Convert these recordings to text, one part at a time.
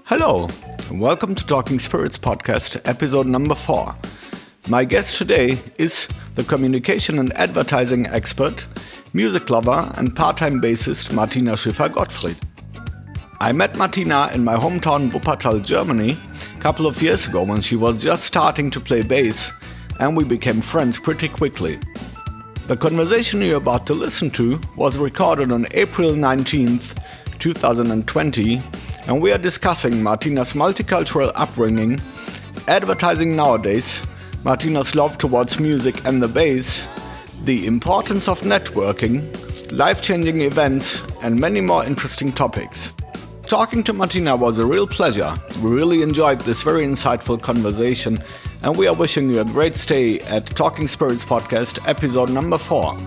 Hello, and welcome to Talking Spirits podcast, episode number 4. My guest today is the communication and advertising expert, music lover, and part-time bassist Martina Schiffer-Gottfried. I met Martina in my hometown Wuppertal, Germany, a couple of years ago when she was just starting to play bass, and we became friends pretty quickly. The conversation you're about to listen to was recorded on April 19th, 2020, and we are discussing Martina's multicultural upbringing, advertising nowadays, Martina's love towards music and the bass, the importance of networking, life-changing events, and many more interesting topics. Talking to Martina was a real pleasure. We really enjoyed this very insightful conversation, and we are wishing you a great stay at Talking Spirits podcast, episode number 4.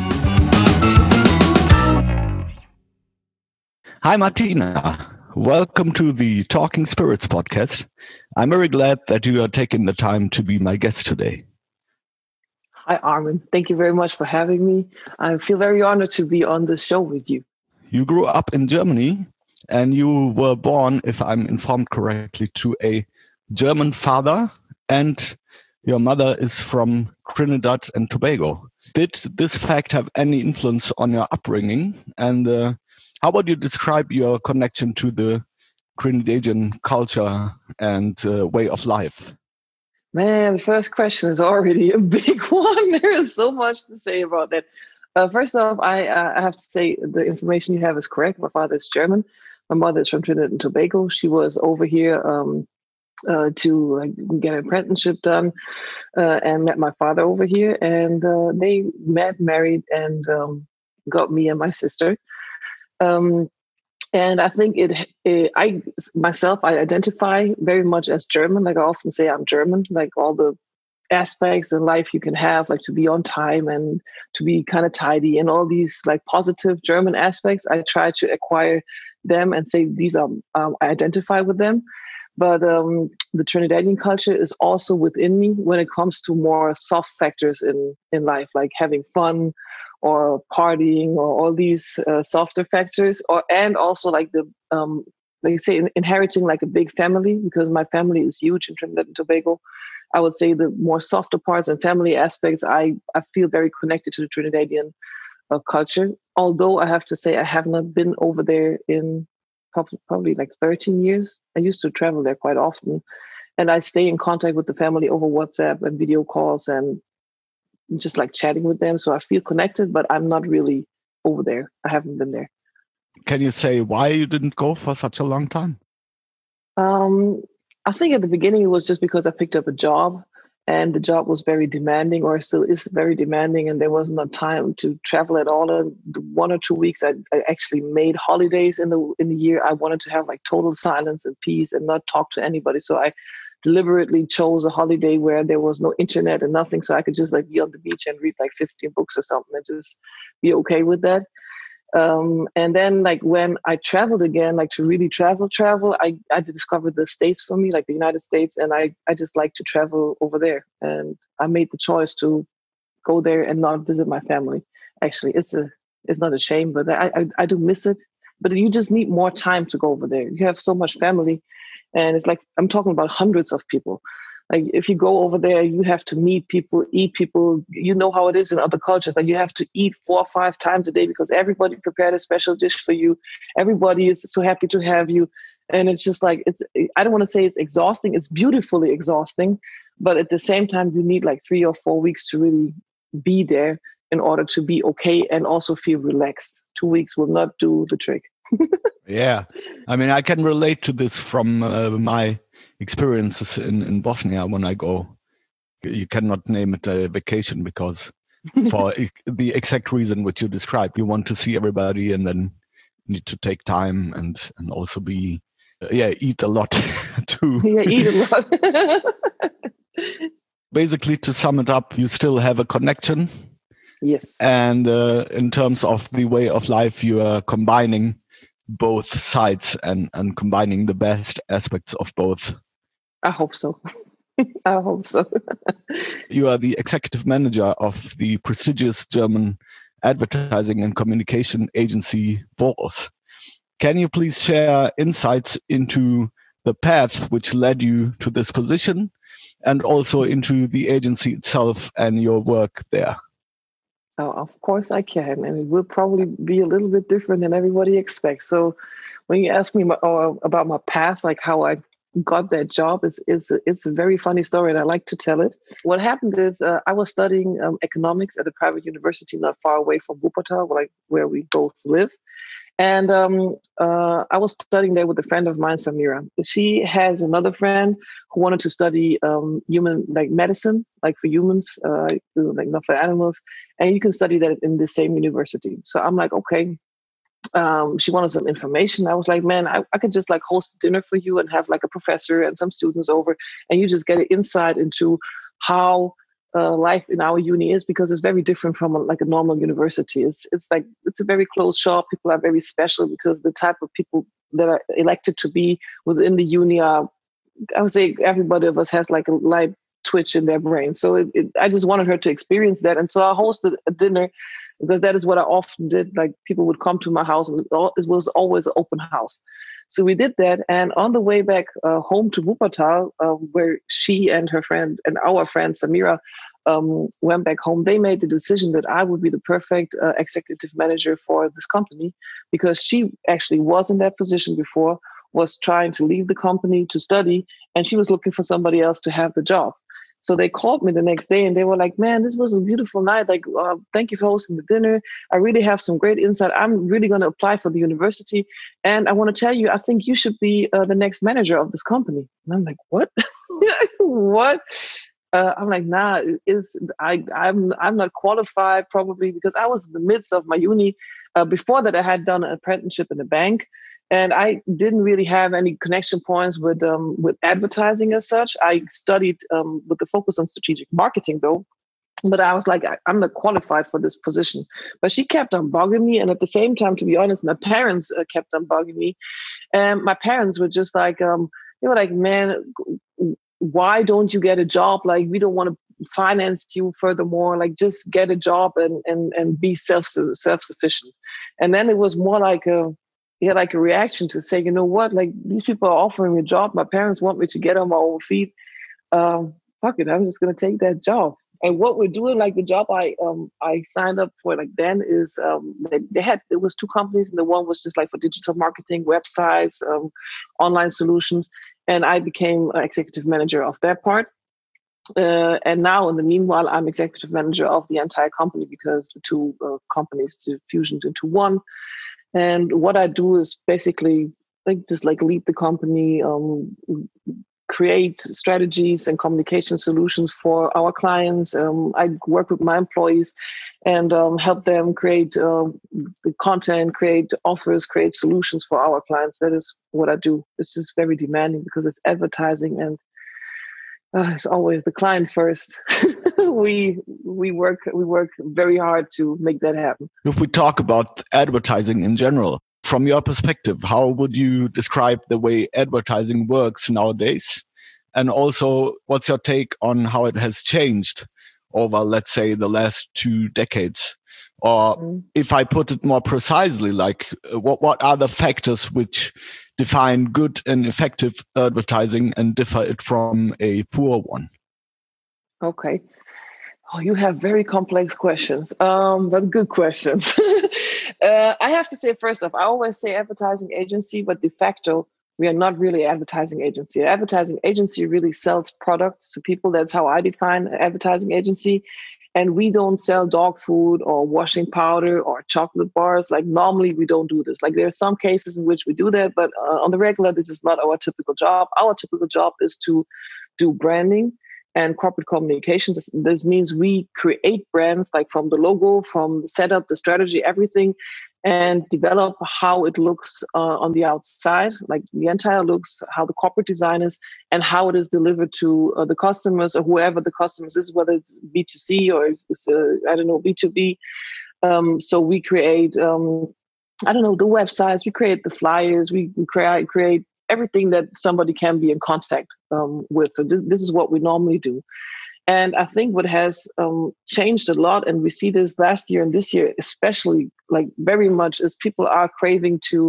Hi Martina, welcome to the Talking Spirits podcast. I'm very glad that you are taking the time to be my guest today. Hi Armin, thank you very much for having me. I feel very honored to be on this show with you. You grew up in Germany and you were born, if I'm informed correctly, to a German father, and your mother is from Trinidad and Tobago. Did this fact have any influence on your upbringing? And how would you describe your connection to the Trinidadian culture and way of life? Man, the first question is already a big one. There is so much to say about that. First off, I have to say the information you have is correct. My father is German. My mother is from Trinidad and Tobago. She was over here to get an apprenticeship done and met my father over here. And they met, married, and got me and my sister. And I think I identify very much as German. Like I often say, I'm German. Like all the aspects in life you can have, like to be on time and to be kind of tidy, and all these like positive German aspects, I try to acquire them and say these are I identify with them. But the Trinidadian culture is also within me when it comes to more soft factors in life, like having fun, or partying, or all these softer factors, and also like the like you say, inheriting like a big family, because my family is huge in Trinidad and Tobago. I would say the more softer parts and family aspects, I feel very connected to the Trinidadian culture. Although I have to say I have not been over there in probably like 13 years. I used to travel there quite often, and I stay in contact with the family over WhatsApp and video calls and just like chatting with them. So I feel connected, but I'm not really over there. I haven't been there. Can you say why you didn't go for such a long time? I think at the beginning it was just because I picked up a job, and the job was very demanding, or still is very demanding, and there was not time to travel at all. And 1 or 2 weeks I actually made holidays in the year. I wanted to have like total silence and peace and not talk to anybody. So I deliberately chose a holiday where there was no internet and nothing, so I could just like be on the beach and read like 15 books or something and just be okay with that. And then like when I traveled again, like to really travel, I discovered the States for me, like the United States, and I just like to travel over there. And I made the choice to go there and not visit my family. Actually, it's not a shame, but I do miss it. But you just need more time to go over there. You have so much family. And it's like, I'm talking about hundreds of people. Like if you go over there, you have to meet people, eat people. You know how it is in other cultures. Like you have to eat 4 or 5 times a day because everybody prepared a special dish for you. Everybody is so happy to have you. And it's just like, I don't want to say it's exhausting. It's beautifully exhausting. But at the same time, you need like 3 or 4 weeks to really be there in order to be okay and also feel relaxed. 2 weeks will not do the trick. Yeah, I mean, I can relate to this from my experiences in Bosnia when I go. You cannot name it a vacation because for the exact reason which you described, you want to see everybody and then need to take time and also be, eat a lot too. Yeah, eat a lot. Basically, to sum it up, you still have a connection. Yes. And in terms of the way of life, you are combining both sides and combining the best aspects of both. I hope so. I hope so. You are the executive manager of the prestigious German advertising and communication agency Boros. Can you please share insights into the path which led you to this position and also into the agency itself and your work there? Oh, of course I can. And it will probably be a little bit different than everybody expects. So when you ask me about my path, like how I got that job, it's a very funny story and I like to tell it. What happened is I was studying economics at a private university not far away from Wuppertal, where we both live. And I was studying there with a friend of mine, Samira. She has another friend who wanted to study human medicine, like for humans, like not for animals. And you can study that in the same university. So I'm like, okay. She wanted some information. I was like, man, I could just like host dinner for you and have like a professor and some students over, and you just get an insight into how life in our uni is, because it's very different from a normal university. It's a very closed shop. People are very special because the type of people that are elected to be within the uni are, I would say everybody of us has like a light twitch in their brain. So I just wanted her to experience that. And so I hosted a dinner because that is what I often did. Like people would come to my house and it was always an open house. So we did that. And on the way back home to Wuppertal, where she and her friend and our friend Samira went back home, they made the decision that I would be the perfect executive manager for this company, because she actually was in that position before, was trying to leave the company to study, and she was looking for somebody else to have the job. So they called me the next day and they were like, man, this was a beautiful night. Like, thank you for hosting the dinner. I really have some great insight. I'm really going to apply for the university. And I want to tell you, I think you should be the next manager of this company. And I'm like, what? What? I'm like, nah, I'm not qualified probably, because I was in the midst of my uni. Before that, I had done an apprenticeship in a bank. And I didn't really have any connection points with advertising as such. I studied with the focus on strategic marketing, though. But I was like, I'm not qualified for this position. But she kept on bugging me. And at the same time, to be honest, my parents kept on bugging me. And my parents were just like, they were like, man, why don't you get a job? Like, we don't want to finance you furthermore. Like, just get a job and be self-sufficient. And then it was more like a reaction to say, you know what, like these people are offering me a job. My parents want me to get on my own feet. Fuck it, I'm just going to take that job. And what we're doing, like the job I signed up for, like then is there was two companies, and the one was just like for digital marketing, websites, online solutions, and I became executive manager of that part. And now, in the meanwhile, I'm executive manager of the entire company, because the two companies fusioned into one. And what I do is basically just lead the company, create strategies and communication solutions for our clients. I work with my employees and help them create the content, create offers, create solutions for our clients. That is what I do. It's just very demanding because it's advertising, and it's always the client first. we work very hard to make that happen. If we talk about advertising in general, from your perspective, how would you describe the way advertising works nowadays? And also, what's your take on how it has changed over, let's say, the last 2 decades? Or if I put it more precisely, like what are the factors which define good and effective advertising and differ it from a poor one? Okay. Oh, you have very complex questions, but good questions. I have to say, first off, I always say advertising agency, but de facto, we are not really an advertising agency. An advertising agency really sells products to people. That's how I define an advertising agency. And we don't sell dog food or washing powder or chocolate bars. Like normally we don't do this. Like there are some cases in which we do that, but on the regular, this is not our typical job. Our typical job is to do branding and corporate communications. This means we create brands, like from the logo, from the setup, the strategy, everything, and develop how it looks on the outside, like the entire looks, how the corporate design is, and how it is delivered to the customers or whoever the customers is, whether it's B2C or it's B2B. So we create, the websites, we create the flyers, we create everything that somebody can be in contact with. So this is what we normally do. And I think what has changed a lot, and we see this last year and this year, especially like very much, is people are craving to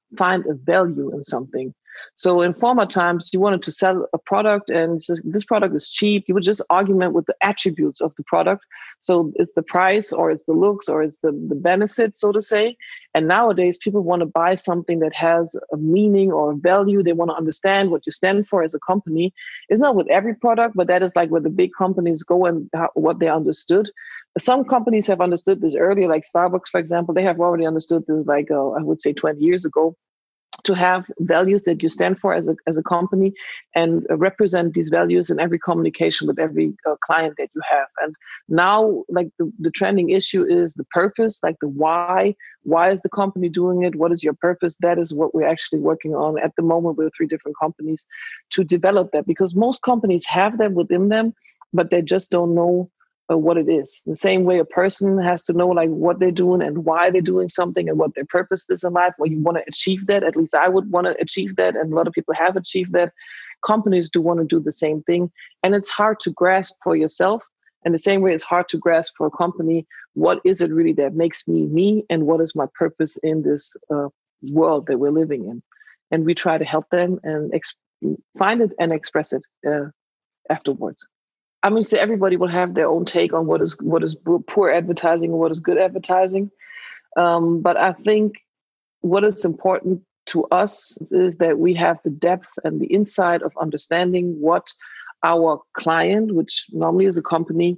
find a value in something. So in former times, you wanted to sell a product and this product is cheap. You would just argument with the attributes of the product. So it's the price or it's the looks or it's the benefit, so to say. And nowadays, people want to buy something that has a meaning or a value. They want to understand what you stand for as a company. It's not with every product, but that is like where the big companies go and what they understood. Some companies have understood this earlier, like Starbucks, for example. They have already understood this, like I would say 20 years ago, to have values that you stand for as a company and represent these values in every communication with every client that you have. And now, like the trending issue is the purpose, like the why. Why is the company doing it? What is your purpose? That is what we're actually working on at the moment with 3 different companies to develop that, because most companies have that within them, but they just don't know what it is. The same way a person has to know like what they're doing and why they're doing something and what their purpose is in life. Well, you want to achieve that. At least I would want to achieve that. And a lot of people have achieved that. Companies do want to do the same thing. And it's hard to grasp for yourself. And the same way it's hard to grasp for a company, what is it really that makes me me? And what is my purpose in this world that we're living in? And we try to help them and find it and express it afterwards. I mean, so everybody will have their own take on what is poor advertising and what is good advertising. But I think what is important to us is that we have the depth and the insight of understanding what our client, which normally is a company,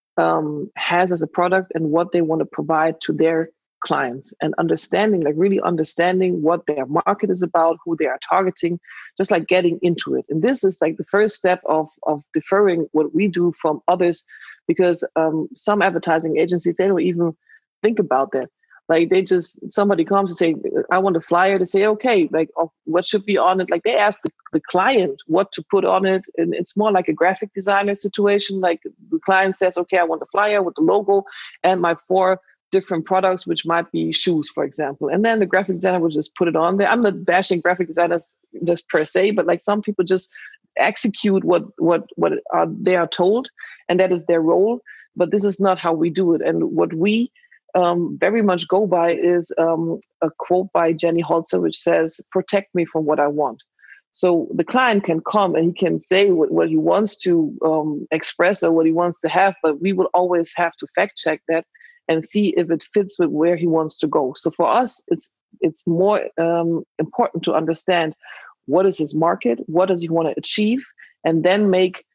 has as a product and what they want to provide to their clients, and really understanding what their market is about, who they are targeting, just like getting into it. And this is like the first step of differing what we do from others, because some advertising agencies, they don't even think about that. Like somebody comes and say, I want a flyer, to say, okay, like what should be on it? Like they ask the client what to put on it. And it's more like a graphic designer situation. Like the client says, okay, I want the flyer with the logo and my 4 different products, which might be shoes, for example. And then the graphic designer will just put it on there. I'm not bashing graphic designers just per se, but like some people just execute what they are told, and that is their role. But this is not how we do it. And what we very much go by is a quote by Jenny Holzer, which says, protect me from what I want. So the client can come and he can say what he wants to express or what he wants to have, but we will always have to fact check that and see if it fits with where he wants to go. So for us, it's more important to understand what is his market, what does he want to achieve, and then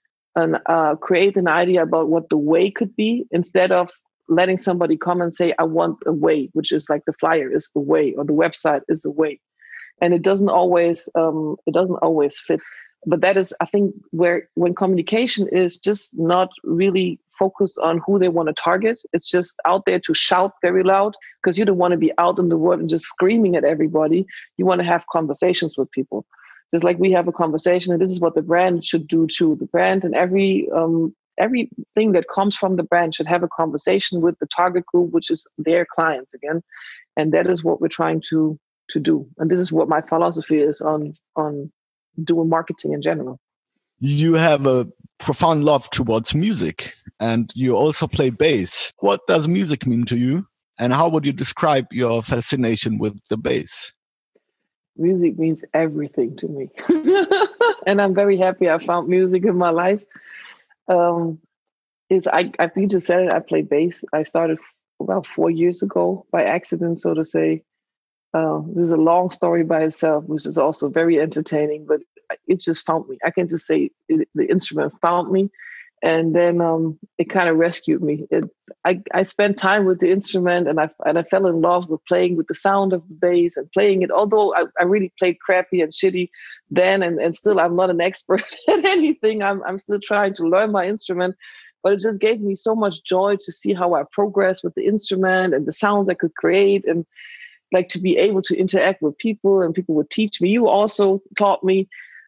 create an idea about what the way could be, instead of letting somebody come and say, I want a way, which is like the flyer is the way or the website is the way. And it doesn't always fit. But that is, I think, when communication is just not really focused on who they want to target, it's just out there to shout very loud, because you don't want to be out in the world and just screaming at everybody. You want to have conversations with people. Just like we have a conversation, and this is what the brand should do too. The brand and everything that comes from the brand should have a conversation with the target group, which is their clients again. And that is what we're trying to do. And this is what my philosophy is on doing marketing in general. You have a profound love towards music, and you also play bass. What does music mean to you? And how would you describe your fascination with the bass? Music means everything to me. And I'm very happy I found music in my life. I think you just said it, I play bass. I started about 4 years ago by accident, so to say. This is a long story by itself, which is also very entertaining, but it just found me. I can just say the instrument found me, and then it kind of rescued me. I spent time with the instrument, and I fell in love with playing with the sound of the bass and playing it. Although I really played crappy and shitty then, and still I'm not an expert at anything. I'm still trying to learn my instrument, but it just gave me so much joy to see how I progressed with the instrument and the sounds I could create, and like to be able to interact with people, and people would teach me. You also taught me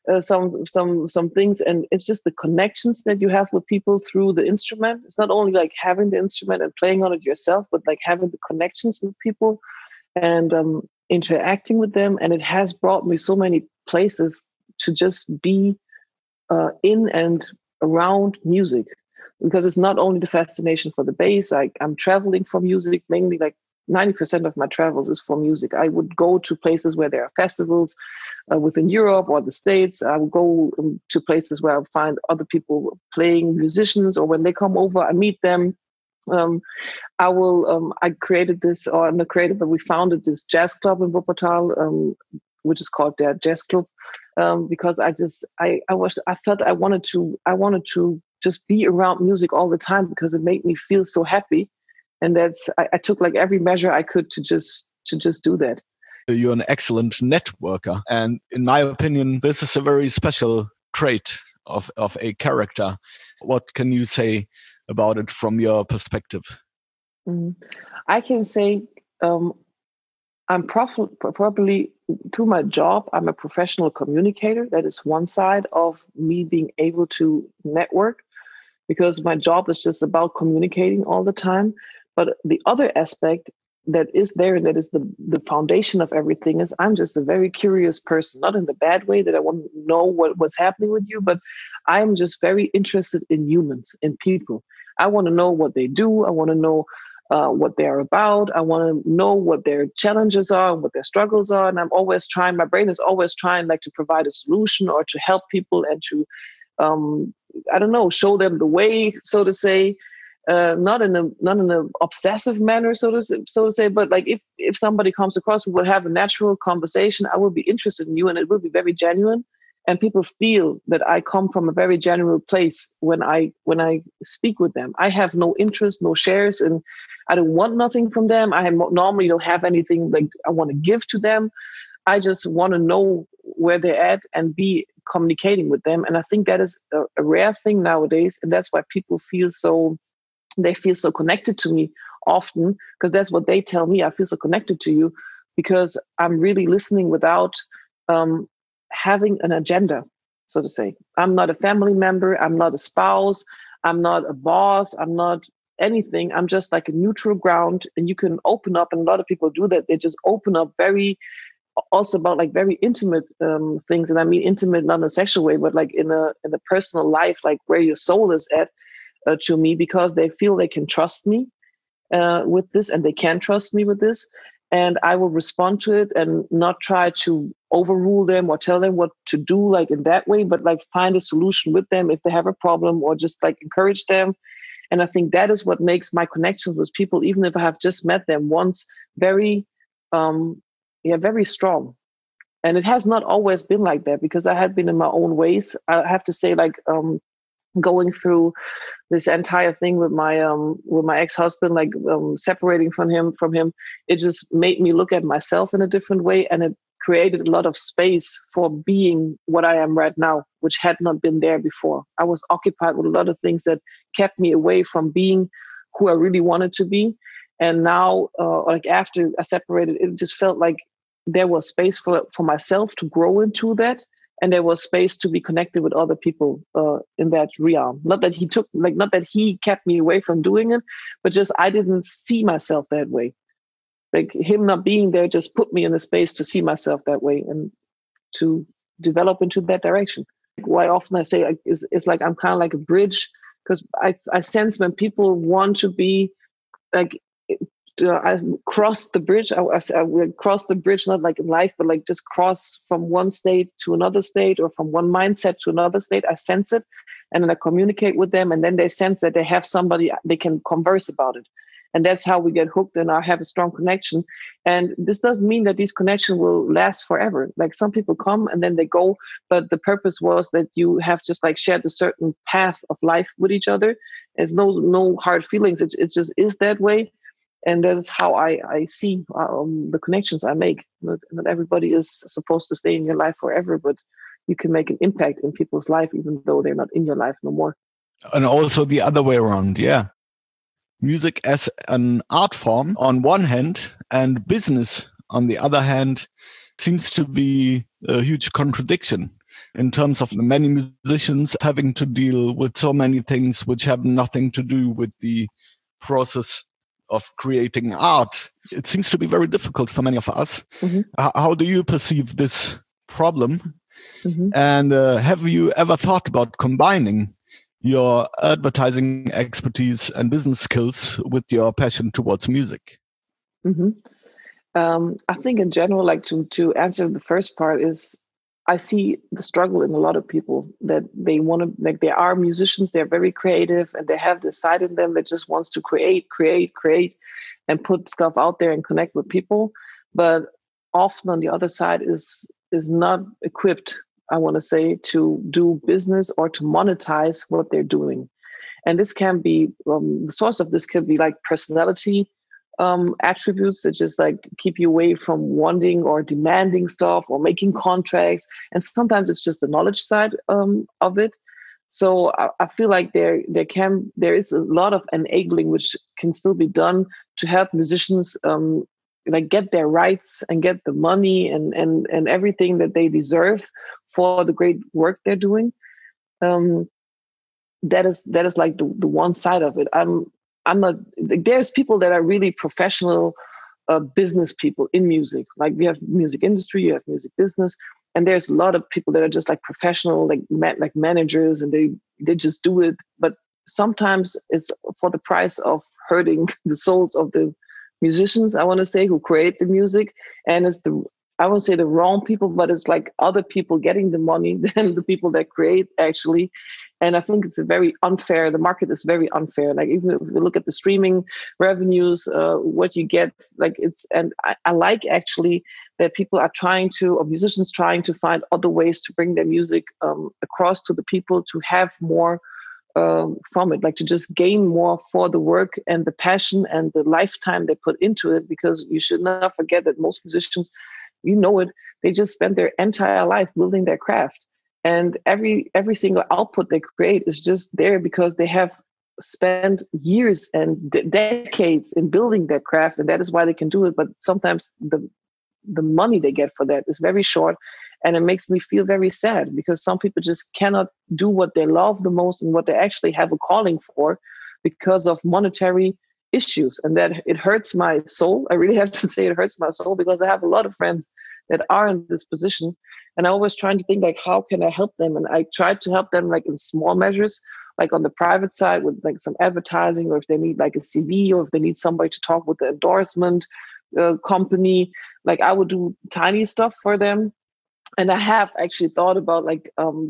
some things, and it's just the connections that you have with people through the instrument. It's not only like having the instrument and playing on it yourself, but like having the connections with people and interacting with them. And it has brought me so many places to just be in and around music, because it's not only the fascination for the bass. I'm traveling for music, mainly like 90% of my travels is for music. I would go to places where there are festivals within Europe or the States. I would go to places where I find other people playing, musicians, or when they come over, I meet them. I created this, or I'm not created, but we founded this jazz club in Wuppertal, which is called Der Jazz Club, because I felt I wanted to just be around music all the time because it made me feel so happy. And I took like every measure I could to just do that. You're an excellent networker. And in my opinion, this is a very special trait of a character. What can you say about it from your perspective? I can say I'm probably, through my job, I'm a professional communicator. That is one side of me being able to network, because my job is just about communicating all the time. But the other aspect that is there, and that is the foundation of everything, is I'm just a very curious person, not in the bad way that I want to know what's happening with you, but I'm just very interested in humans, in people. I want to know what they do. I want to know what they're about. I want to know what their challenges are, what their struggles are. And my brain is always trying like to provide a solution or to help people and to, show them the way, so to say. Not in an obsessive manner, so to say, but like if somebody comes across, we will have a natural conversation. I will be interested in you, and it will be very genuine. And people feel that I come from a very genuine place when I speak with them. I have no interest, no shares, and I don't want nothing from them. Normally don't have anything like I want to give to them. I just want to know where they're at and be communicating with them. And I think that is a rare thing nowadays, and that's why people feel so connected to me often, because that's what they tell me. I feel so connected to you because I'm really listening without having an agenda, so to say. I'm not a family member. I'm not a spouse. I'm not a boss. I'm not anything. I'm just like a neutral ground, and you can open up. And a lot of people do that. They just open up also about like very intimate things. And I mean intimate, not in a sexual way, but like in a personal life, like where your soul is at. To me, because they feel they can trust me with this, and they can trust me with this, and I will respond to it and not try to overrule them or tell them what to do like in that way, but like find a solution with them if they have a problem, or just like encourage them. And I think that is what makes my connections with people, even if I have just met them once, very strong. And it has not always been like that, because I had been in my own ways. I have to say, like going through this entire thing with my ex-husband, like separating from him, it just made me look at myself in a different way, and it created a lot of space for being what I am right now, which had not been there before. I was occupied with a lot of things that kept me away from being who I really wanted to be. And now, like after I separated, it just felt like there was space for myself to grow into that. And there was space to be connected with other people in that realm. Not that he kept me away from doing it, but just I didn't see myself that way. Like him not being there just put me in the space to see myself that way and to develop into that direction. Why often I say it's like I'm kind of like a bridge, because I sense when people want to be like, I cross the bridge. I will cross the bridge, not like in life, but like just cross from one state to another state, or from one mindset to another state. I sense it, and then I communicate with them, and then they sense that they have somebody they can converse about it. And that's how we get hooked, and I have a strong connection. And this doesn't mean that these connections will last forever. Like some people come and then they go, but the purpose was that you have just like shared a certain path of life with each other. There's no hard feelings. It just is that way. And that is how I see the connections I make. Not everybody is supposed to stay in your life forever, but you can make an impact in people's life, even though they're not in your life no more. And also the other way around, yeah. Music as an art form on one hand, and business on the other hand, seems to be a huge contradiction in terms of many musicians having to deal with so many things which have nothing to do with the process of creating art. It seems to be very difficult for many of us. Mm-hmm. How do you perceive this problem? Mm-hmm. And have you ever thought about combining your advertising expertise and business skills with your passion towards music? hmm I think in general, like to answer the first part is, I see the struggle in a lot of people that they want to, like, they are musicians, they're very creative, and they have this side in them that just wants to create, and put stuff out there and connect with people. But often on the other side is not equipped, I want to say, to do business or to monetize what they're doing. And this can be, the source of this could be like personality attributes that just like keep you away from wanting or demanding stuff or making contracts. And sometimes it's just the knowledge side of it. So I feel like there is a lot of enabling which can still be done to help musicians like get their rights and get the money and everything that they deserve for the great work they're doing. Um, that is like the one side of it. I'm not, like, there's people that are really professional business people in music. Like, we have music industry, you have music business, and there's a lot of people that are just like professional, like like managers, and they just do it. But sometimes it's for the price of hurting the souls of the musicians, I want to say, who create the music. And it's I won't say the wrong people, but it's like other people getting the money than the people that create, actually. And I think it's a very unfair. The market is very unfair. Like, even if you look at the streaming revenues, what you get, like, and I like actually that people are trying to, or musicians trying to find other ways to bring their music across to the people, to have more from it, like to just gain more for the work and the passion and the lifetime they put into it. Because you should not forget that most musicians, you know it, they just spend their entire life building their craft. And every single output they create is just there because they have spent years and decades in building their craft, and that is why they can do it. But sometimes the money they get for that is very short, and it makes me feel very sad, because some people just cannot do what they love the most and what they actually have a calling for because of monetary issues. And that it hurts my soul. I really have to say it hurts my soul, because I have a lot of friends that are in this position, and I always trying to think, like, how can I help them? And I try to help them like in small measures, like on the private side with like some advertising, or if they need like a CV, or if they need somebody to talk with the endorsement company, like I would do tiny stuff for them. And I have actually thought about like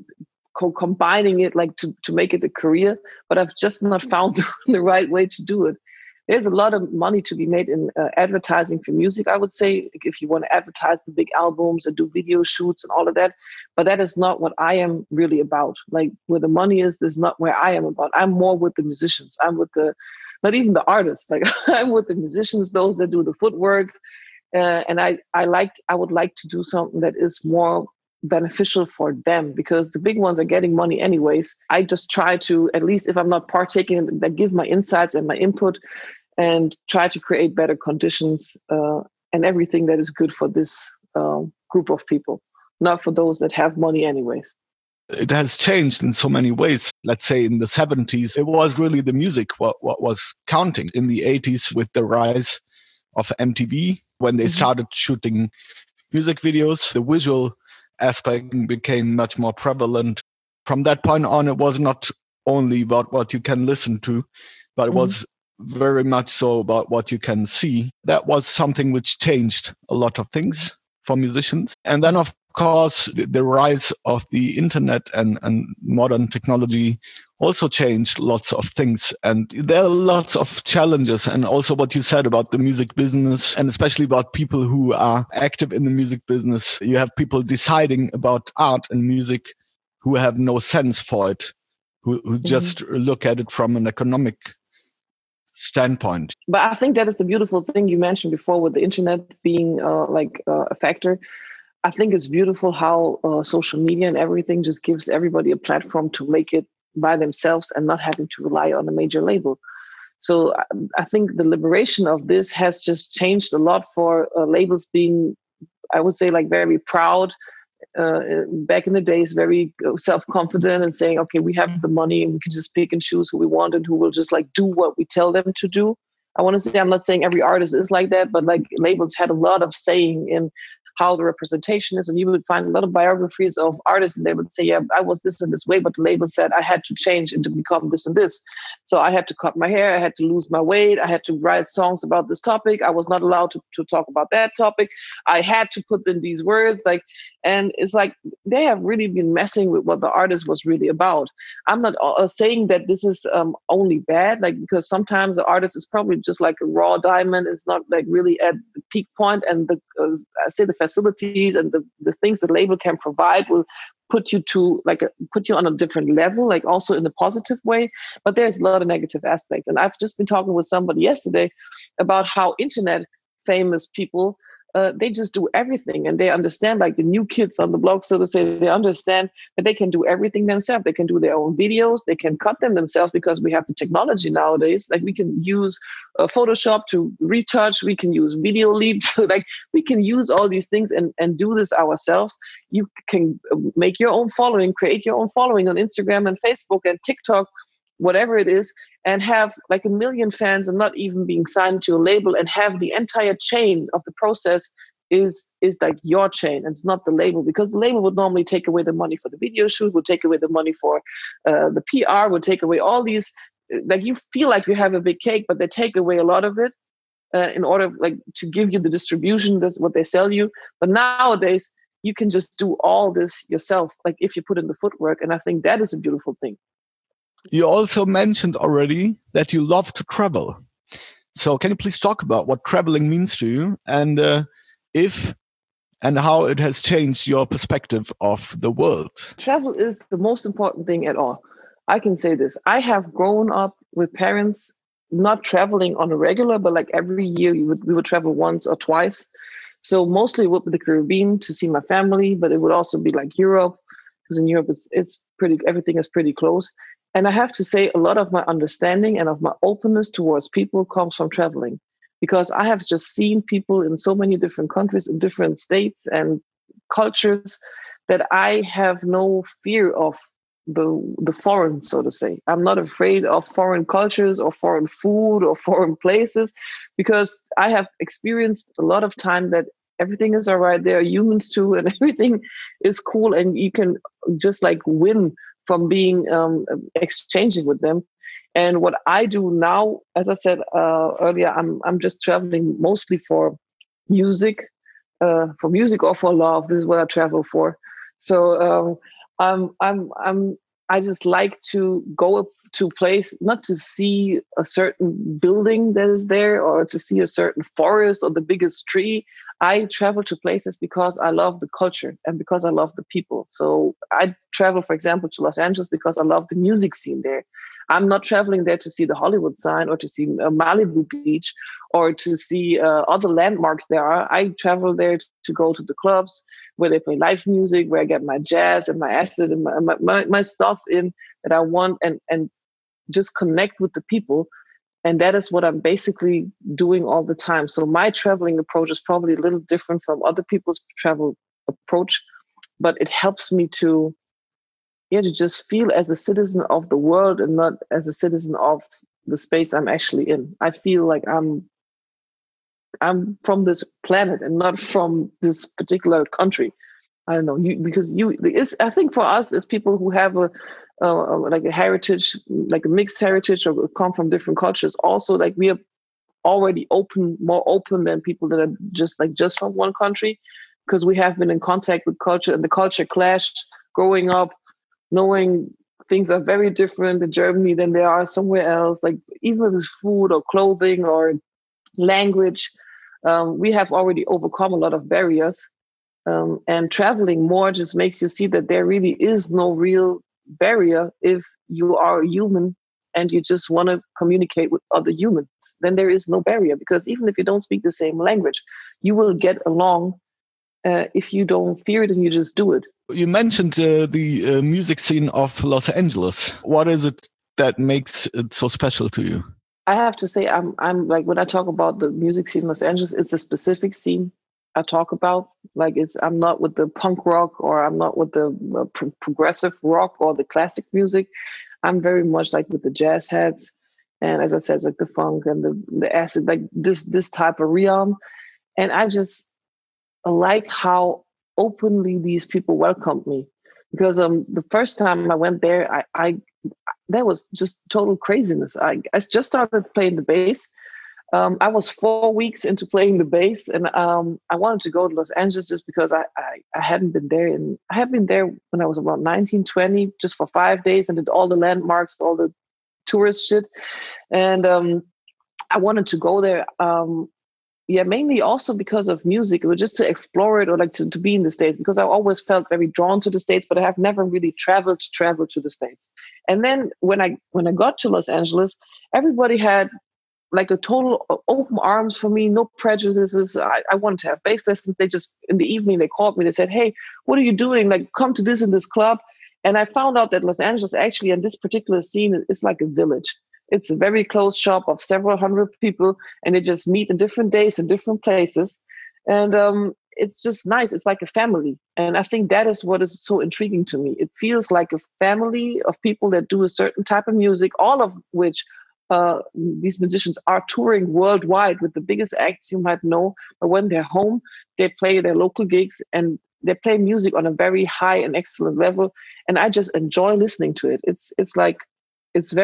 combining it, like to make it a career, but I've just not found the right way to do it. There's a lot of money to be made in advertising for music, I would say, if you want to advertise the big albums and do video shoots and all of that. But that is not what I am really about. Like, where the money is not where I am about. I'm more with the musicians. I'm with not even the artists. Like, I'm with the musicians, those that do the footwork. And I would like to do something that is more beneficial for them, because the big ones are getting money anyways. I just try to, at least if I'm not partaking, that give my insights and my input, and try to create better conditions and everything that is good for this group of people, not for those that have money anyways. It has changed in so many ways. Let's say in the 70s, it was really the music what was counting. In the 80s, with the rise of MTV, when they started shooting music videos, the visual aspect became much more prevalent. From that point on, it was not only about what you can listen to, but it was very much so about what you can see. That was something which changed a lot of things for musicians. And then, of course, the rise of the internet and modern technology also changed lots of things. And there are lots of challenges. And also what you said about the music business, and especially about people who are active in the music business. You have people deciding about art and music who have no sense for it, who just look at it from an economic standpoint. But I think that is the beautiful thing you mentioned before, with the internet being a factor. I think it's beautiful how social media and everything just gives everybody a platform to make it by themselves and not having to rely on a major label. So I think the liberation of this has just changed a lot for labels being, I would say, like very proud. Back in the days, very self-confident and saying, okay, we have the money and we can just pick and choose who we want and who will just like do what we tell them to do. I want to say, I'm not saying every artist is like that, but like labels had a lot of saying in how the representation is. And you would find a lot of biographies of artists, and they would say, yeah, I was this and this way, but the label said I had to change and to become this and this. So I had to cut my hair, I had to lose my weight, I had to write songs about this topic. I was not allowed to talk about that topic. I had to put in these words, like, and it's like they have really been messing with what the artist was really about. I'm not saying that this is only bad, like, because sometimes the artist is probably just like a raw diamond. It's not like really at the peak point, and the I say the facilities and the things the label can provide will put you on a different level, like also in a positive way. But there's a lot of negative aspects. And I've just been talking with somebody yesterday about how internet famous people, they just do everything, and they understand, like the new kids on the block, so to say, they understand that they can do everything themselves. They can do their own videos, they can cut them themselves, because we have the technology nowadays. Like we can use Photoshop to retouch, we can use Video Leap to, like, we can use all these things and do this ourselves. You can make your own following, create your own following on Instagram and Facebook and TikTok, whatever it is, and have like 1 million fans and not even being signed to a label, and have the entire chain of the process is like your chain. It's not the label, because the label would normally take away the money for the video shoot, would take away the money for the PR, would take away all these, like you feel like you have a big cake, but they take away a lot of it in order like to give you the distribution. That's what they sell you. But nowadays you can just do all this yourself, like if you put in the footwork. And I think that is a beautiful thing. You also mentioned already that you love to travel. So can you please talk about what traveling means to you, and if and how it has changed your perspective of the world? Travel is the most important thing at all. I can say this. I have grown up with parents not traveling on a regular, but like every year we would travel once or twice. So mostly it would be the Caribbean to see my family, but it would also be like Europe, because in Europe it's pretty, everything is pretty close. And I have to say, a lot of my understanding and of my openness towards people comes from traveling, because I have just seen people in so many different countries, in different states and cultures, that I have no fear of the foreign, so to say. I'm not afraid of foreign cultures or foreign food or foreign places, because I have experienced a lot of time that everything is all right. There are humans too, and everything is cool, and you can just like win from being exchanging with them. And what I do now, as I said earlier, I'm just traveling mostly for music or for love. This is what I travel for. So I just like to go up to a place, not to see a certain building that is there or to see a certain forest or the biggest tree. I travel to places because I love the culture and because I love the people. So I travel, for example, to Los Angeles because I love the music scene there. I'm not traveling there to see the Hollywood sign or to see Malibu Beach or to see other landmarks there are. I travel there to go to the clubs where they play live music, where I get my jazz and my acid and my stuff in that I want, and just connect with the people. And that is what I'm basically doing all the time. So my traveling approach is probably a little different from other people's travel approach, but it helps me to just feel as a citizen of the world and not as a citizen of the space I'm actually in. I feel like I'm from this planet and not from this particular country. I don't know, I think for us as people who have like a heritage, like a mixed heritage, or come from different cultures, also like we are already more open than people that are just from one country, because we have been in contact with culture and the culture clash growing up, knowing things are very different in Germany than they are somewhere else, like even with food or clothing or language. We have already overcome a lot of barriers. And traveling more just makes you see that there really is no real barrier if you are a human and you just want to communicate with other humans. Then there is no barrier, because even if you don't speak the same language, you will get along if you don't fear it and you just do it. You mentioned the music scene of Los Angeles. What is it that makes it so special to you? I have to say, I'm like, when I talk about the music scene in Los Angeles, it's a specific scene I talk about. Like, I'm not with the punk rock, or I'm not with the progressive rock or the classic music. I'm very much like with the jazz heads, and as I said, like the funk and the acid, like this type of realm. And like how openly these people welcomed me. Because the first time I went there, I that was just total craziness. I just started playing the bass. I was 4 weeks into playing the bass, and I wanted to go to Los Angeles just because I hadn't been there. I had been there when I was about 19, 20, just for 5 days, and did all the landmarks, all the tourist shit. And I wanted to go there. Yeah, mainly also because of music. It was just to explore it, or like to be in the States, because I always felt very drawn to the States, but I have never really traveled to the States. And then when I got to Los Angeles, everybody had like a total open arms for me, no prejudices. I wanted to have bass lessons. They just, in the evening, they called me. They said, "Hey, what are you doing? Like, come to this and this club." And I found out that Los Angeles actually, in this particular scene, is like a village. It's a very closed shop of several hundred people, and they just meet in different days in different places. And it's just nice. It's like a family. And I think that is what is so intriguing to me. It feels like a family of people that do a certain type of music, all of which these musicians are touring worldwide with the biggest acts you might know. But when they're home, they play their local gigs, and they play music on a very high and excellent level. And I just enjoy listening to it. It's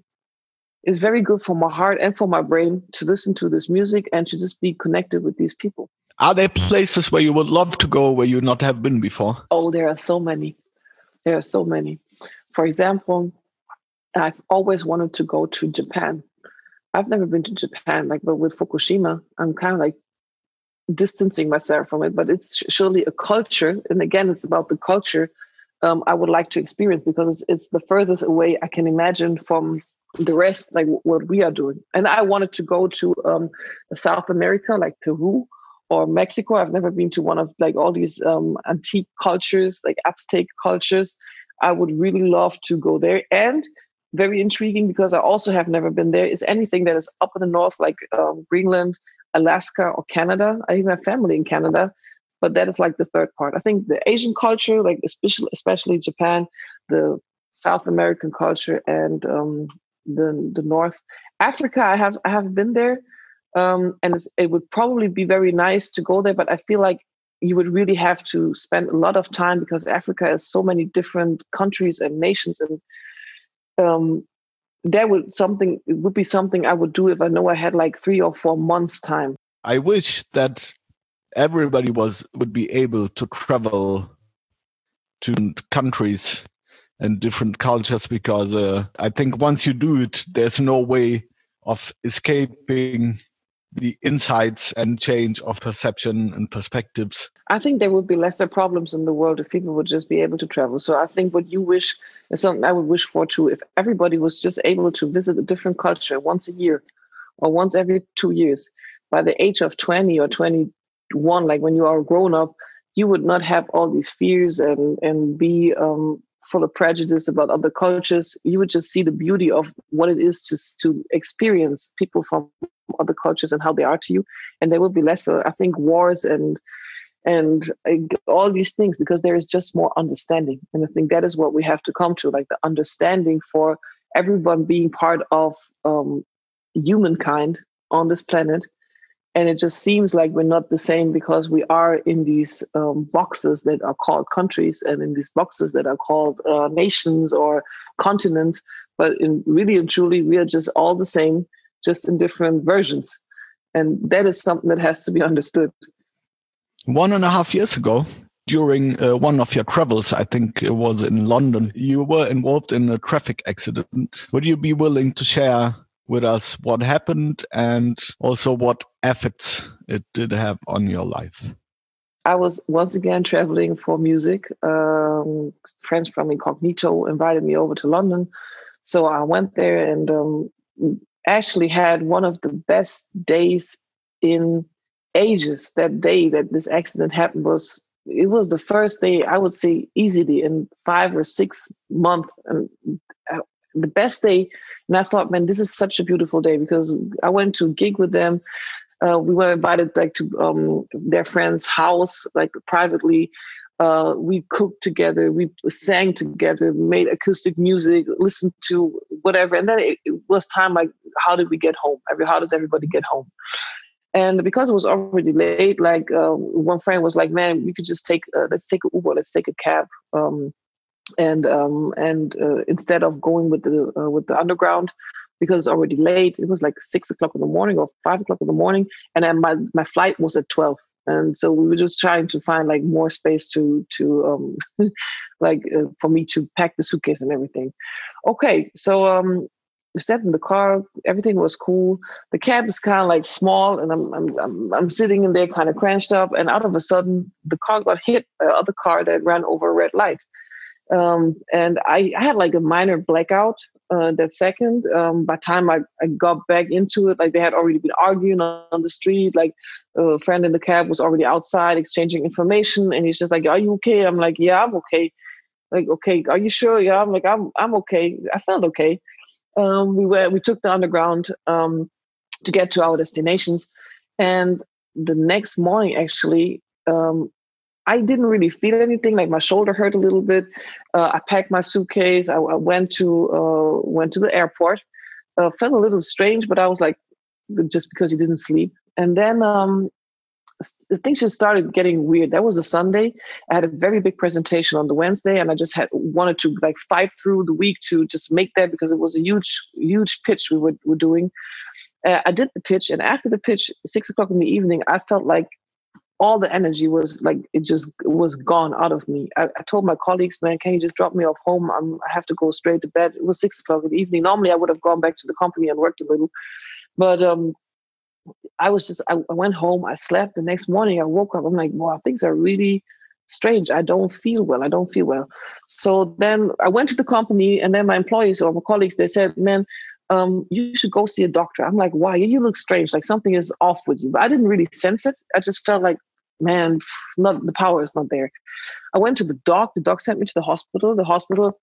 very good for my heart and for my brain to listen to this music and to just be connected with these people. Are there places where you would love to go where you not have been before? Oh, there are so many. There are so many. For example, I've always wanted to go to Japan. I've never been to Japan, but with Fukushima, I'm kind of like distancing myself from it, but it's surely a culture. And again, it's about the culture I would like to experience, because it's the furthest away I can imagine from the rest, like what we are doing. And I wanted to go to South America, like Peru or Mexico. I've never been to one of like all these antique cultures, like Aztec cultures. I would really love to go there. And very intriguing, because I also have never been there, is anything that is up in the north, like Greenland, Alaska, or Canada. I even have family in Canada, but that is like the third part. I think the Asian culture, like especially Japan, the South American culture, and the North. Africa, I have been there, and it would probably be very nice to go there, but I feel like you would really have to spend a lot of time, because Africa has so many different countries and nations, and it would be something I would do if I know I had like 3 or 4 months time. I wish that everybody would be able to travel to countries and different cultures, because I think once you do it, there's no way of escaping the insights and change of perception and perspectives. I think there would be lesser problems in the world if people would just be able to travel. So I think what you wish is something I would wish for too. If everybody was just able to visit a different culture once a year or once every 2 years, by the age of 20 or 21, like when you are grown up, you would not have all these fears and be full of prejudice about other cultures. You would just see the beauty of what it is just to experience people from other cultures and how they are to you. And there will be lesser, I think, wars and all these things, because there is just more understanding. And I think that is what we have to come to, like the understanding for everyone being part of humankind on this planet. And it just seems like we're not the same, because we are in these boxes that are called countries, and in these boxes that are called nations or continents. But really and truly, we are just all the same, just in different versions. And that is something that has to be understood. 1.5 years ago, during one of your travels, I think it was in London, you were involved in a traffic accident. Would you be willing to share with us what happened and also what effects it did have on your life? I was once again traveling for music. Friends from Incognito invited me over to London. So I went there and actually had one of the best days in ages. That day that this accident happened was the first day, I would say easily, in 5 or 6 months. And the best day. And I thought, man, this is such a beautiful day, because I went to a gig with them. We were invited like to their friend's house, like privately. We cooked together, we sang together, made acoustic music, listened to whatever. And then it was time, like, how did we get home? How does everybody get home? And because it was already late, like one friend was like, "Man, we could just let's take an Uber, let's take a cab." And instead of going with the underground, because it's already late, it was like 6 o'clock in the morning or 5 o'clock in the morning, and then my flight was at 12. And so we were just trying to find like more space to for me to pack the suitcase and everything. Okay, so we sat in the car. Everything was cool. The cab is kind of like small, and I'm sitting in there kind of cranched up. And out of a sudden, the car got hit by another car that ran over a red light. And I had like a minor blackout that second. By the time I got back into it, like they had already been arguing on the street. Like a friend in the cab was already outside exchanging information, and he's just like, "Are you okay?" I'm like, "Yeah, I'm okay." Like, "Okay, are you sure?" "Yeah." I'm like, I'm okay. I felt okay. We took the underground to get to our destinations, and the next morning actually. I didn't really feel anything. Like my shoulder hurt a little bit. I packed my suitcase. I went to the airport. Felt a little strange, but I was like, just because he didn't sleep. And then things just started getting weird. That was a Sunday. I had a very big presentation on the Wednesday, and I just wanted to like fight through the week to just make that, because it was a huge pitch we were doing. I did the pitch, and after the pitch, 6 o'clock in the evening, I felt like all the energy was like, it just was gone out of me. I told my colleagues, "Man, can you just drop me off home? I have to go straight to bed." It was 6 o'clock in the evening. Normally I would have gone back to the company and worked a little, but I went home, I slept. The next morning I woke up, I'm like, wow, things are really strange. I don't feel well. So then I went to the company, and then my employees or my colleagues, they said, "Man, you should go see a doctor." I'm like, "Why? You look strange. Like something is off with you." But I didn't really sense it. I just felt like, man, the power is not there. I went to the doc. The doc sent me to the hospital. The hospital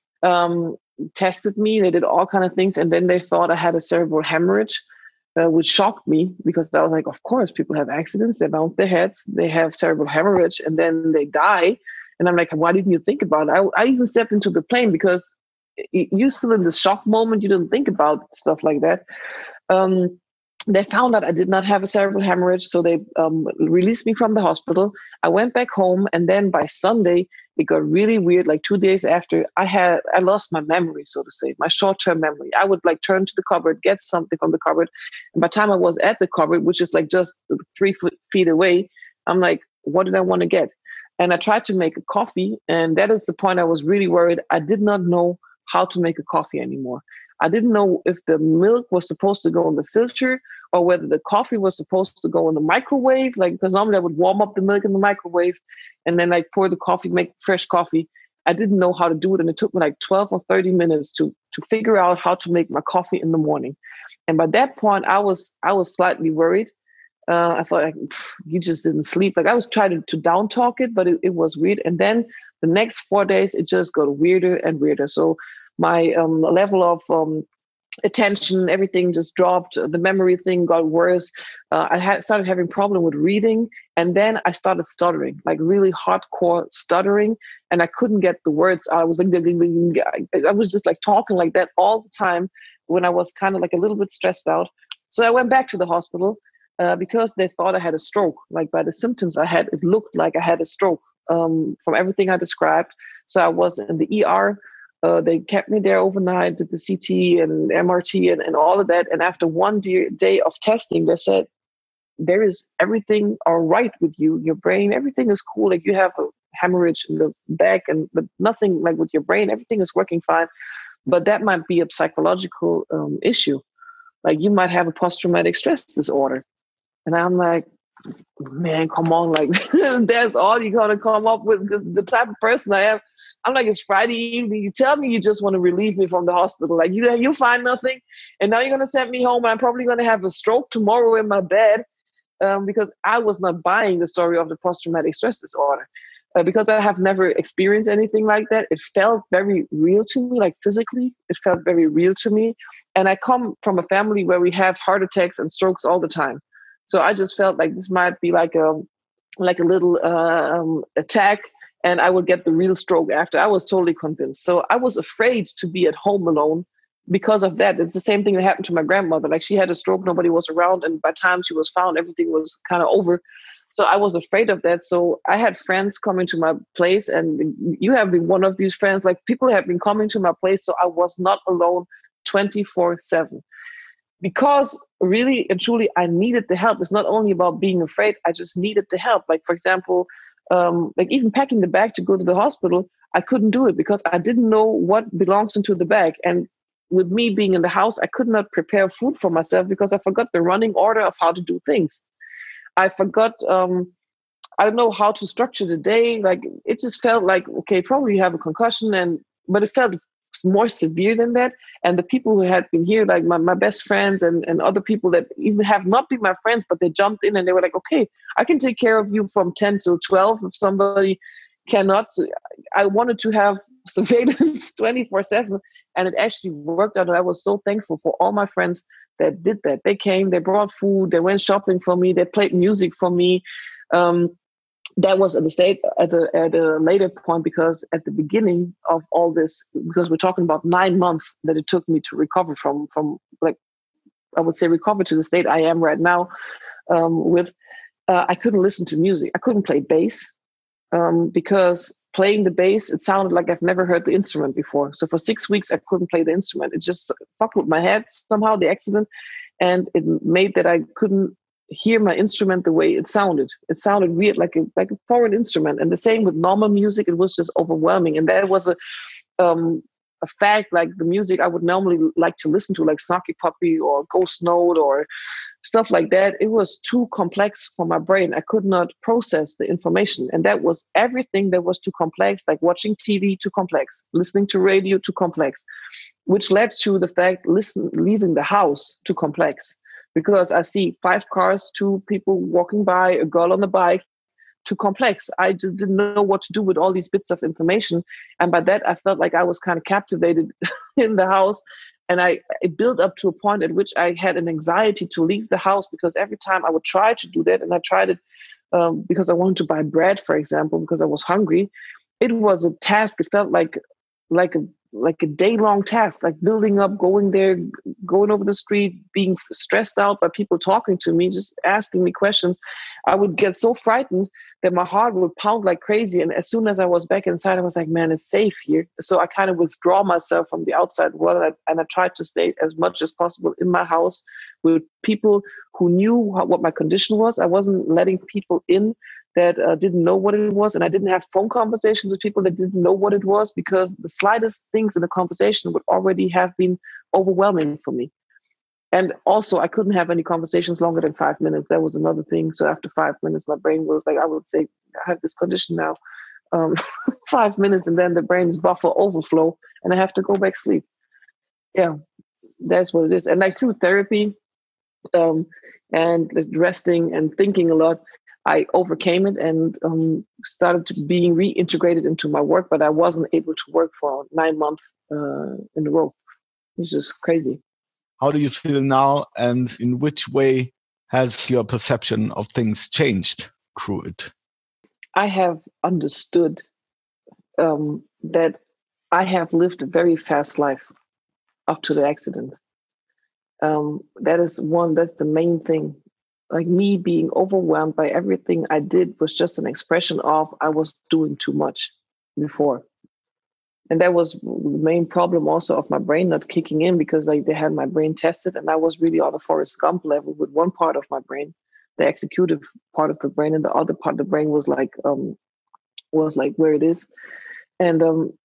tested me. They did all kind of things, and then they thought I had a cerebral hemorrhage, which shocked me, because I was like, of course, people have accidents. They bounce their heads. They have cerebral hemorrhage, and then they die. And I'm like, why didn't you think about it? I even stepped into the plane because you're still in the shock moment. You didn't think about stuff like that. They found out I did not have a cerebral hemorrhage, so they released me from the hospital. I went back home, and then by Sunday, it got really weird. Like 2 days after, I lost my memory, so to say, my short-term memory. I would like turn to the cupboard, get something from the cupboard, and by the time I was at the cupboard, which is like just 3 feet away, I'm like, what did I want to get? And I tried to make a coffee, and that is the point. I was really worried. I did not know how to make a coffee anymore. I didn't know if the milk was supposed to go in the filter, or whether the coffee was supposed to go in the microwave. Like, because normally I would warm up the milk in the microwave and then like pour the coffee, make fresh coffee. I didn't know how to do it. And it took me like 12 or 30 minutes to figure out how to make my coffee in the morning. And by that point, I was slightly worried. I thought, like, you just didn't sleep. Like, I was trying to down talk it, but it was weird. And then the next 4 days, it just got weirder and weirder. So my level of attention, everything just dropped. The memory thing got worse. I started having problem with reading, and then I started stuttering, like really hardcore stuttering, and I couldn't get the words out. I was like, I was just like talking like that all the time when I was kind of like a little bit stressed out. So I went back to the hospital because they thought I had a stroke. Like by the symptoms I had, it looked like I had a stroke from everything I described. So I was in the ER. They kept me there overnight, did the CT and MRT and all of that. And after 1 day of testing, they said, there is everything all right with you, your brain, everything is cool. Like you have a hemorrhage in the back, but nothing like with your brain, everything is working fine. But that might be a psychological issue. Like you might have a post-traumatic stress disorder. And I'm like, man, come on. Like that's all you're going to come up with. The type of person I am. I'm like, it's Friday evening. You tell me you just want to relieve me from the hospital. Like you find nothing. And now you're going to send me home. And I'm probably going to have a stroke tomorrow in my bed because I was not buying the story of the post-traumatic stress disorder. Because I have never experienced anything like that. It felt very real to me, like physically, it felt very real to me. And I come from a family where we have heart attacks and strokes all the time. So I just felt like this might be like a little attack, and I would get the real stroke after. I was totally convinced. So I was afraid to be at home alone because of that, it's the same thing that happened to my grandmother. Like, she had a stroke, nobody was around, and by the time she was found, everything was kind of over. So I was afraid of that. So I had friends coming to my place, and you have been one of these friends. Like, people have been coming to my place, so I was not alone 24/7. Because really and truly, I needed the help. It's not only about being afraid. I just needed the help. Like, for example, like even packing the bag to go to the hospital, I couldn't do it because I didn't know what belongs into the bag. And with me being in the house, I could not prepare food for myself because I forgot the running order of how to do things. I forgot, I don't know how to structure the day. Like, it just felt like, okay, probably you have a concussion, but it felt more severe than that. And the people who had been here, like my best friends and other people that even have not been my friends, but they jumped in and they were like, okay, I can take care of you from 10 till 12 if somebody cannot. I wanted to have surveillance 24/7, and it actually worked out. And I was so thankful for all my friends that did that. They came, they brought food, they went shopping for me, they played music for me. That was at a later point, because at the beginning of all this, because we're talking about 9 months that it took me to recover from like, I would say, recover to the state I am right now. I couldn't listen to music. I couldn't play bass because playing the bass, it sounded like I've never heard the instrument before. So for 6 weeks, I couldn't play the instrument. It just fucked with my head somehow, the accident, and it made that I couldn't hear my instrument the way it sounded. It sounded weird, like a foreign instrument. And the same with normal music, it was just overwhelming. And that was a fact, like the music I would normally like to listen to, like Snarky Puppy or Ghost Note or stuff like that. It was too complex for my brain. I could not process the information. And that was everything that was too complex, like watching TV, too complex, listening to radio, too complex, which led to the fact, leaving the house, too complex. Because I see 5 cars, 2 people walking by, a girl on the bike, too complex. I just didn't know what to do with all these bits of information. And by that, I felt like I was kind of captivated in the house. And it built up to a point at which I had an anxiety to leave the house, because every time I would try to do that, and I tried it because I wanted to buy bread, for example, because I was hungry, it was a task. It felt like a day-long task, like building up, going there, going over the street, being stressed out by people talking to me, just asking me questions. I would get so frightened that my heart would pound like crazy. And as soon as I was back inside, I was like, man, it's safe here. So I kind of withdraw myself from the outside world, and I tried to stay as much as possible in my house with people who knew what my condition was. I wasn't letting people in that didn't know what it was. And I didn't have phone conversations with people that didn't know what it was, because the slightest things in the conversation would already have been overwhelming for me. And also, I couldn't have any conversations longer than 5 minutes. That was another thing. So after 5 minutes, my brain was like, I would say, I have this condition now. 5 minutes, and then the brain's buffer overflow, and I have to go back sleep. Yeah, that's what it is. And like through therapy and resting and thinking a lot, I overcame it and started to being reintegrated into my work, but I wasn't able to work for 9 months in a row. It's just crazy. How do you feel now, and in which way has your perception of things changed through it? I have understood that I have lived a very fast life up to the accident. That's the main thing. Like, me being overwhelmed by everything I did was just an expression of I was doing too much before. And that was the main problem also of my brain not kicking in, because like they had my brain tested, and I was really on a Forrest Gump level with one part of my brain, the executive part of the brain, and the other part of the brain was like where it is. And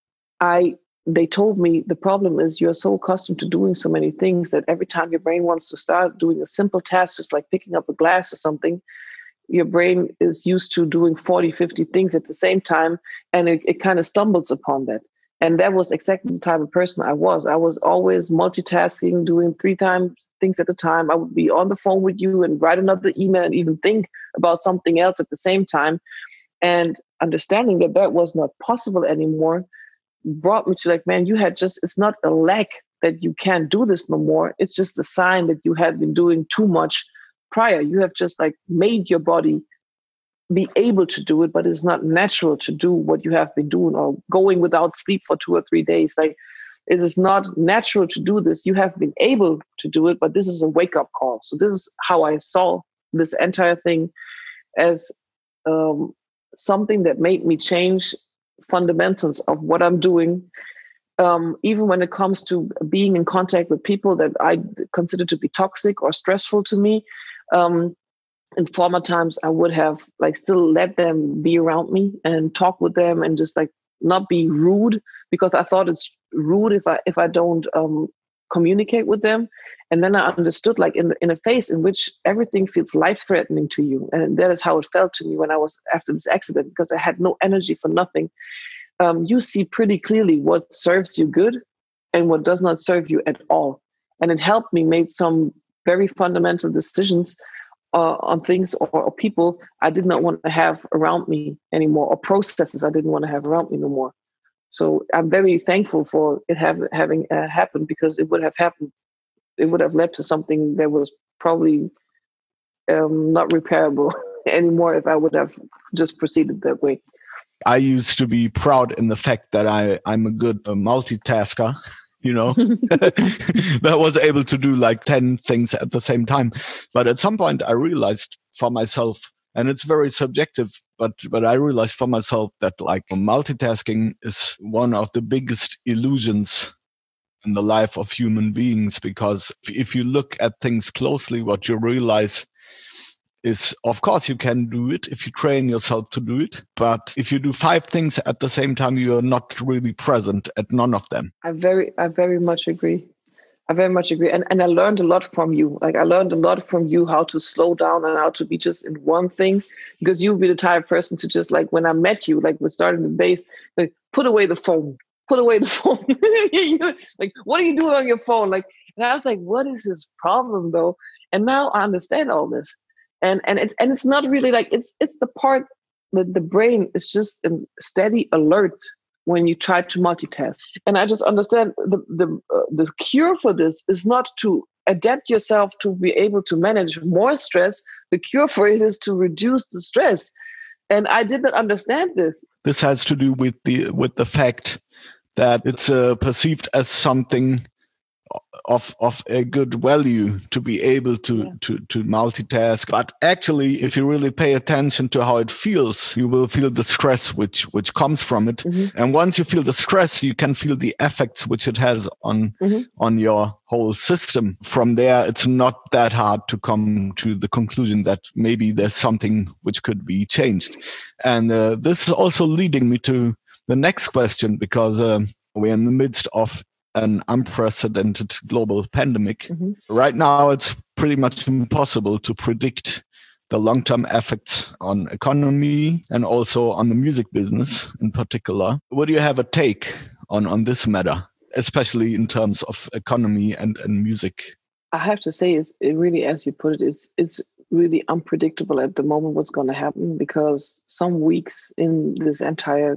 they told me the problem is you're so accustomed to doing so many things that every time your brain wants to start doing a simple task, just like picking up a glass or something, your brain is used to doing 40, 50 things at the same time, and it kind of stumbles upon that. And that was exactly the type of person I was. I was always multitasking, doing 3 times things at a time. I would be on the phone with you and write another email and even think about something else at the same time. And understanding that that was not possible anymore brought me to like, man, it's not a lack that you can't do this no more. It's just a sign that you had been doing too much prior. You have just like made your body be able to do it, but it's not natural to do what you have been doing, or going without sleep for 2 or 3 days. Like, It is not natural to do this. You have been able to do it, but this is a wake-up call. So this is how I saw this entire thing, as something that made me change fundamentals of what I'm doing. Even when it comes to being in contact with people that I consider to be toxic or stressful to me. In former times, I would have still let them be around me and talk with them and just not be rude, because I thought it's rude if I don't communicate with them. And then I understood, in a phase in which everything feels life-threatening to you, and that is how it felt to me when I was after this accident, because I had no energy for nothing. You see pretty clearly what serves you good and what does not serve you at all. And it helped me make some very fundamental decisions on things or people I did not want to have around me anymore, or processes I didn't want to have around me no more. So I'm very thankful for it having happened, because it would have happened. It would have led to something that was probably not repairable anymore if I would have just proceeded that way. I used to be proud in the fact that I'm a good multitasker, that was able to do 10 things at the same time. But at some point I realized for myself, and it's very subjective, but I realized for myself that multitasking is one of the biggest illusions in the life of human beings, because if you look at things closely, what you realize is, of course, you can do it if you train yourself to do it. But if you do 5 things at the same time, you're not really present at none of them. I very much agree. I very much agree. And I learned a lot from you. I learned a lot from you how to slow down and how to be just in one thing, because you'd be the type of person to just when I met you, we're starting the base, put away the phone. Put away the phone. What are you doing on your phone? And I was what is this problem though? And now I understand all this. And it's not really it's the part that the brain is just in steady alert when you try to multitask. And I just understand the cure for this is not to adapt yourself to be able to manage more stress. The cure for it is to reduce the stress. And I did not understand this. This has to do with the fact that it's perceived as something of a good value to be able to multitask. But actually, if you really pay attention to how it feels, you will feel the stress which comes from it. Mm-hmm. And once you feel the stress, you can feel the effects which it has on your whole system. From there, it's not that hard to come to the conclusion that maybe there's something which could be changed. And this is also leading me to the next question, because we're in the midst of an unprecedented global pandemic. Mm-hmm. Right now, it's pretty much impossible to predict the long-term effects on economy and also on the music business in particular. What do you have a take on this matter, especially in terms of economy and music? I have to say, it really, as you put it, it's really unpredictable at the moment what's going to happen, because some weeks in this entire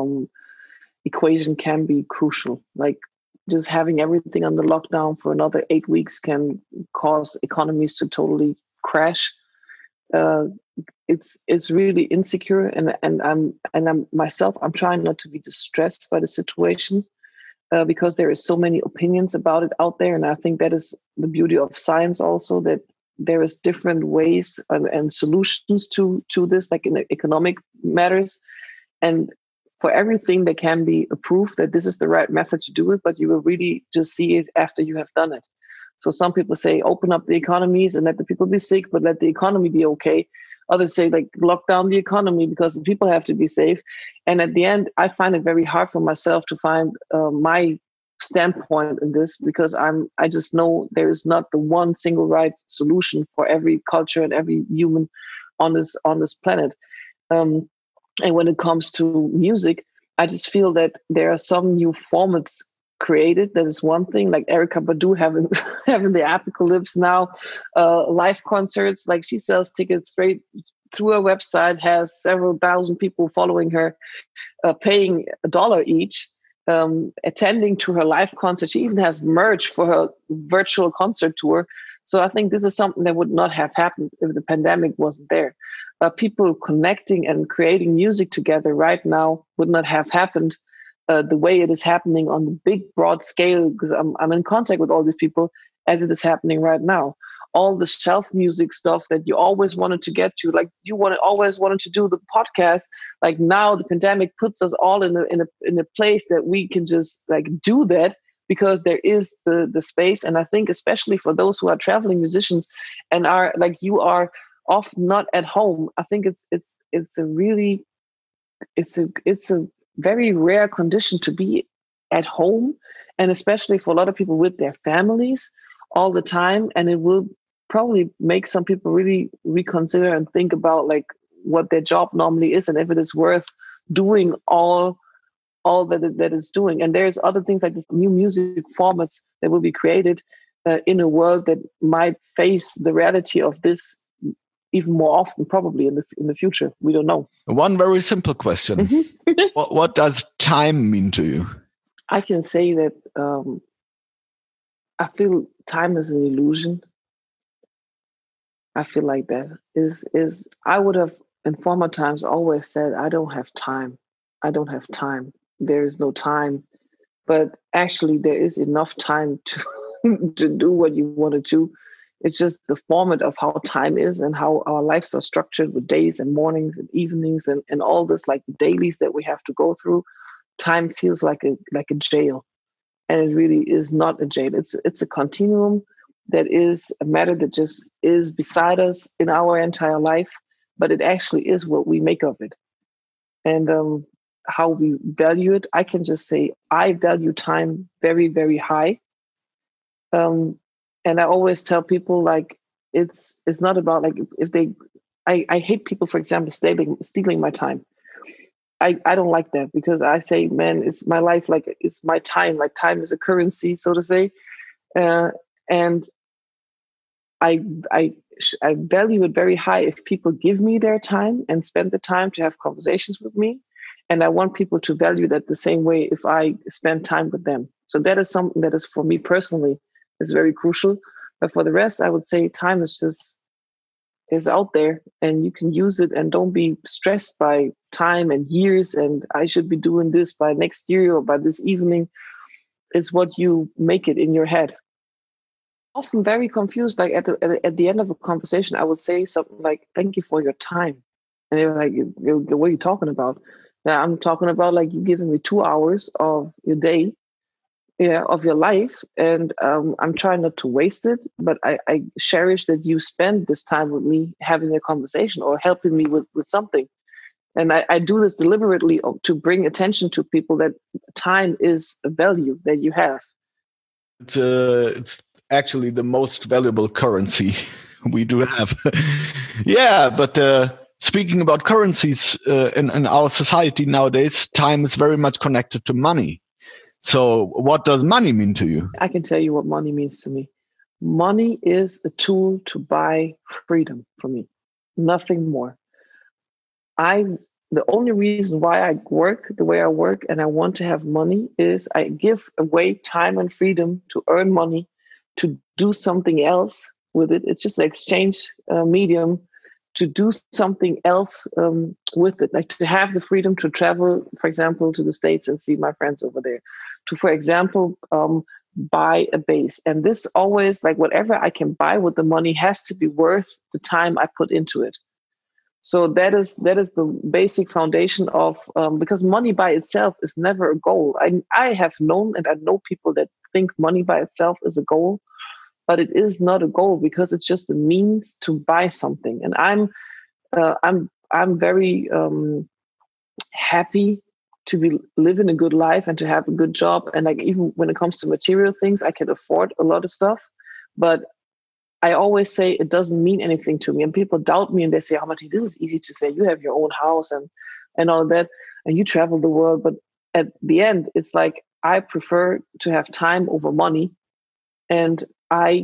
equation can be crucial. Just having everything under lockdown for another 8 weeks can cause economies to totally crash. It's really insecure, and I'm myself. I'm trying not to be distressed by the situation, because there is so many opinions about it out there, and I think that is the beauty of science also, that there is different ways and solutions to this, in economic matters, and for everything that can be approved that this is the right method to do it, but you will really just see it after you have done it. So some people say, open up the economies and let the people be sick, but let the economy be okay. Others say, lock down the economy because the people have to be safe. And at the end, I find it very hard for myself to find my standpoint in this, because I just know there is not the one single right solution for every culture and every human on this planet. And when it comes to music, I just feel that there are some new formats created. That is one thing, like Erykah Badu having the Apocalypse now, live concerts. She sells tickets straight through her website, has several thousand people following her, paying $1 each, attending to her live concert. She even has merch for her virtual concert tour. So I think this is something that would not have happened if the pandemic wasn't there. People connecting and creating music together right now would not have happened the way it is happening on the big, broad scale, because I'm in contact with all these people as it is happening right now. All the shelf music stuff that you always wanted to get to, like always wanted to do the podcast. Like now, the pandemic puts us all in a place that we can just like do that because there is the space. And I think especially for those who are traveling musicians and are like you are often not at home, I think it's a very rare condition to be at home, and especially for a lot of people with their families all the time. And it will probably make some people really reconsider and think about like what their job normally is and if it is worth doing all that is doing. And there's other things like this new music formats that will be created in a world that might face the reality of this even more often, probably in the future. We don't know. One very simple question. What does time mean to you? I can say that I feel time is an illusion. I feel like that is I would have in former times always said, I don't have time. I don't have time. There is no time. But actually there is enough time to do what you want to do. It's just the format of how time is and how our lives are structured with days and mornings and evenings and all this, like the dailies that we have to go through. Time feels like a jail. And it really is not a jail. It's a continuum that is a matter that just is beside us in our entire life, but it actually is what we make of it. And how we value it, I can just say I value time very, very high. And I always tell people like it's not about like if they I hate people, for example, stealing my time. I don't like that because I say, man, it's my life, like it's my time. Like time is a currency, so to say, and I value it very high if people give me their time and spend the time to have conversations with me, and I want people to value that the same way if I spend time with them. So that is something that is for me personally is very crucial. But for the rest, I would say time is out there and you can use it, and don't be stressed by time and years. And I should be doing this by next year or by this evening. It's what you make it in your head. Often very confused. Like at the end of a conversation, I would say something like, "Thank you for your time," and they were like, "What are you talking about?" Now I'm talking about like you giving me 2 hours of your day, yeah, of your life, and I'm trying not to waste it, but I cherish that you spend this time with me having a conversation or helping me with something. And I do this deliberately to bring attention to people that time is a value that you have. It's actually the most valuable currency we do have. Yeah, but speaking about currencies in our society nowadays, time is very much connected to money. So what does money mean to you? I can tell you what money means to me. Money is a tool to buy freedom for me, nothing more. The only reason why I work the way I work and I want to have money is I give away time and freedom to earn money, to do something else with it. It's just an exchange medium to do something else with it, like to have the freedom to travel, for example, to the States and see my friends over there, to, for example, buy a bass. And this always, like whatever I can buy with the money has to be worth the time I put into it. So that is the basic foundation of, because money by itself is never a goal. I have known, and I know people that think money by itself is a goal, but it is not a goal because it's just a means to buy something. And I'm very happy to be living a good life and to have a good job. And like even when it comes to material things, I can afford a lot of stuff, but I always say it doesn't mean anything to me. And people doubt me and they say, "Oh, Matti, this is easy to say. You have your own house and all of that, and you travel the world." But at the end, it's like I prefer to have time over money. And I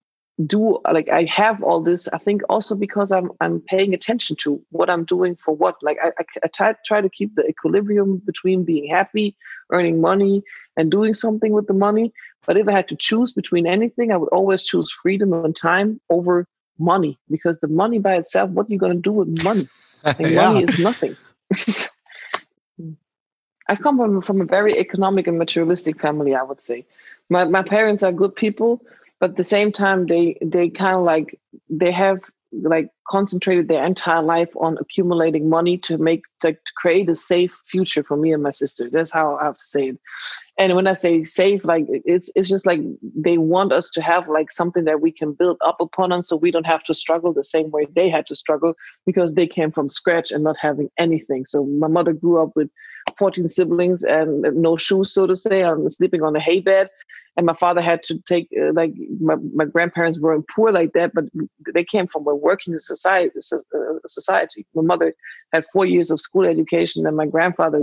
have all this, I think also because I'm paying attention to what I'm doing for what. Like I try to keep the equilibrium between being happy, earning money, and doing something with the money. But if I had to choose between anything, I would always choose freedom and time over money, because the money by itself, what are you going to do with money? And Yeah. money is nothing. I come from a very economic and materialistic family, I would say. My parents are good people, but at the same time, they kind of like, they have like concentrated their entire life on accumulating money to create a safe future for me and my sister. That's how I have to say it. And when I say safe, like it's just like they want us to have like something that we can build up upon, and so we don't have to struggle the same way they had to struggle, because they came from scratch and not having anything. So my mother grew up with 14 siblings and no shoes, so to say. I'm sleeping on a hay bed. And my father had to take, like, my grandparents weren't poor like that, but they came from a working society. My mother had 4 years of school education, and my grandfather,